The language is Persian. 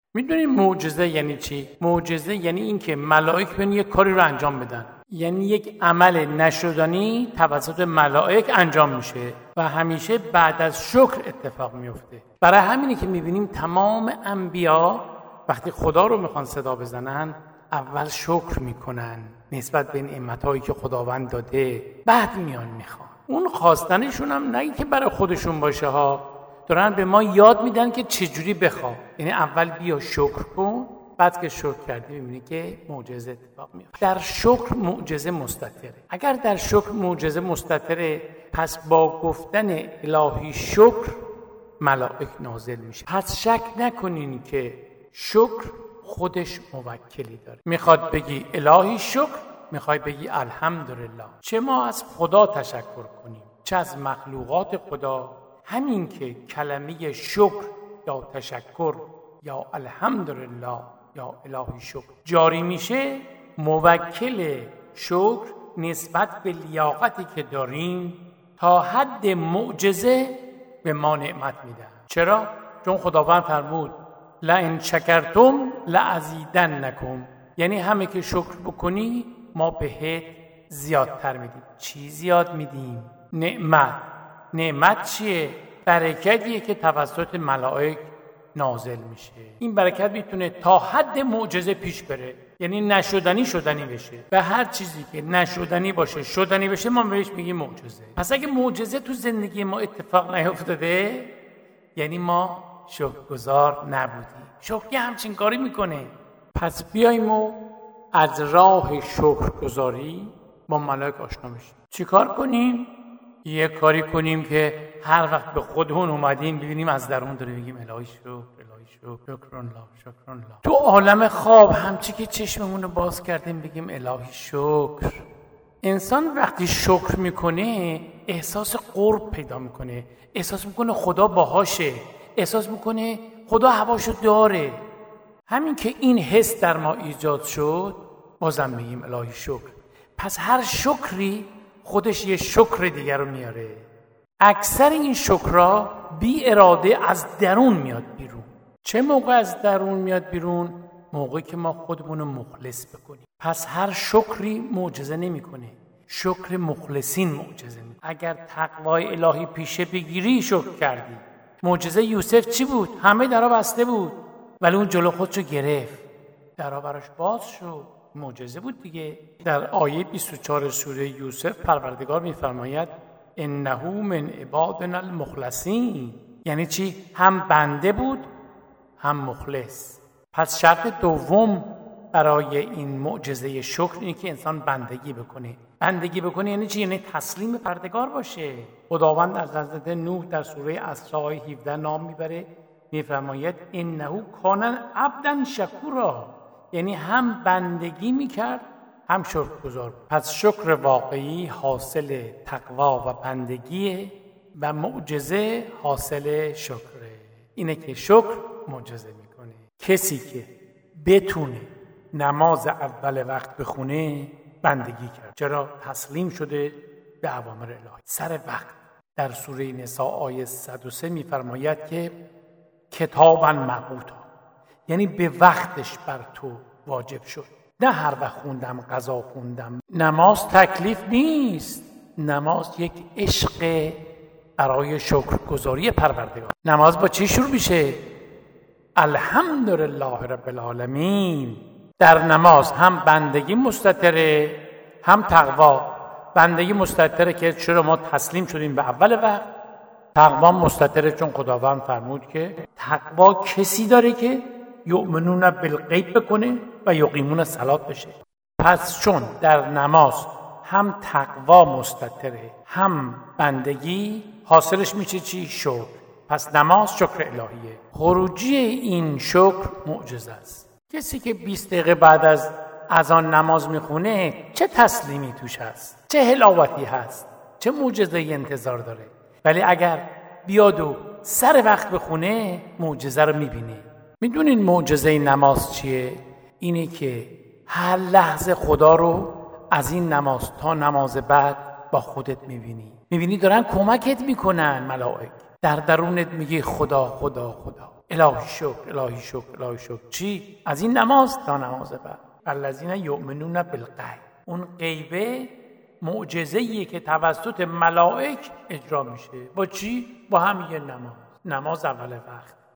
میدونید معجزه یعنی چی؟ معجزه یعنی این که ملائک بیان یک کاری رو انجام بدن، یعنی یک عمل نشدنی توسط ملائک انجام میشه و همیشه بعد از شکر اتفاق میفته. برای همینه که میبینیم تمام انبیا وقتی خدا رو میخوان صدا بزنن اول شکر میکنن نسبت به این نعمتایی که خداوند داده، بعد میان میخوان. اون خواستنشون هم نه که برای خودشون باشه ها، دارن به ما یاد میدن که چجوری بخوا. یعنی اول بیا شکر کن، بعد که شکر کردی میبینی که معجزه اتفاق میفته. در شکر معجزه مستتره. اگر در شکر معجزه مستتره، پس با گفتن الهی شکر ملائک نازل میشه. پس شک نکنین که شکر خودش موکلی داره. میخواد بگی الهی شکر، میخوای بگی الحمدلله. چه ما از خدا تشکر کنیم چه از مخلوقات خدا، همین که کلمه شکر یا تشکر یا الحمدلله یا الهی شکر جاری میشه، موکل شکر نسبت به لیاقتی که داریم تا حد معجزه به ما نعمت میدن. چرا؟ چون خداوند فرمود لئن شکرتم لازیدنکم، یعنی همه که شکر بکنی ما بهت زیادتر میدیم. چی زیاد میدیم؟ نعمت. نعمت چیه؟ برکتیه که توسط ملائک نازل میشه. این برکت میتونه تا حد معجزه پیش بره، یعنی نشدنی شدنی بشه. و هر چیزی که نشدنی باشه شدنی بشه ما بهش میگیم معجزه. پس اگه معجزه تو زندگی ما اتفاق نیفتاده یعنی ما شکرگزار نبودیم. شکر همچین کاری میکنه. پس بیاییم و از راه شکرگزاری با ملائک آشنا بشیم. چیکار کنیم؟ یه کاری کنیم که هر وقت به خودمون اومدیم ببینیم از درون داریم میگیم الهی شکر، الهی شکر، شکرالله، شکرالله. تو عالم خواب همچی که چشممون رو باز کردیم بگیم الهی شکر. انسان وقتی شکر میکنه احساس قرب پیدا میکنه، احساس میکنه خدا باهاشه، احساس میکنه خدا هواشو داره. همین که این حس در ما ایجاد شد بازم میگیم الهی شکر. پس هر شکری خودش یه شکر دیگر رو میاره. اکثر این شکرها بی اراده از درون میاد بیرون. چه موقع از درون میاد بیرون؟ موقعی که ما خودمون رو مخلص بکنیم. پس هر شکری معجزه نمیکنه، شکر مخلصین معجزه میکنه. اگر تقوای الهی پیشه بگیری شکر کردی. معجزه یوسف چی بود؟ همه درها بسته بود ولی اون جلو خودشو گرفت، درها براش باز شد. معجزه بود دیگه. در آیه 24 سوره یوسف پروردگار میفرماید انه من عبادنا المخلصین. یعنی چی؟ هم بنده بود هم مخلص. پس شرط دوم برای این معجزه شکر اینه که انسان بندگی بکنه. بندگی بکنه یعنی چی؟ یعنی تسلیم پروردگار باشه. خداوند از حضرت نوح در سوره اسراء 17 نام میبره، میفرماید انه کان عبدا شکورا. یعنی هم بندگی میکرد هم شکرگزار. پس شکر واقعی حاصل تقوا و بندگیه و معجزه حاصل شکره. اینه که شکر معجزه میکنه. کسی که بتونه نماز اول وقت بخونه بندگی کرد. چرا؟ تسلیم شده به اوامر الهی سر وقت. در سوره نساء آیه 103 میفرماید که کتابا موقوتا، یعنی به وقتش بر تو واجب شد. نه هر وقت خوندم قضا خوندم. نماز تکلیف نیست، نماز یک عشق برای شکرگزاری پروردگار. نماز با چی شروع میشه؟ الحمدلله رب العالمین. در نماز هم بندگی مستتره هم تقوا. بندگی مستتره که چرا ما تسلیم شدیم به اول وقت. تقوا مستتره چون خداوند فرمود که تقوا کسی داره که یؤمنون بالغیب بکنه و یقیمون الصلاة بشه. پس چون در نماز هم تقوا مستتره هم بندگی، حاصلش میشه چی؟ شکر. پس نماز شکر الهیه. خروجی این شکر معجزه است. کسی که 20 دقیقه بعد از اذان نماز میخونه چه تسلیمی توش هست، چه حلاوتی هست، چه معجزه‌ای انتظار داره. ولی اگر بیاد و سر وقت بخونه معجزه رو میبینه. میدونین معجزه نماز چیه؟ اینه که هر لحظه خدا رو از این نماز تا نماز بعد با خودت میبینی دارن کمکت میکنن ملائک. در درونت میگی خدا خدا خدا. الهی شکر الهی شکر الهی شکر. چی؟ از این نماز تا نماز بعد. الذین یؤمنون بالغیب، اون غیبه معجزه‌ایه که توسط ملائک اجرا میشه. با چی؟ با همین نماز اول وقت.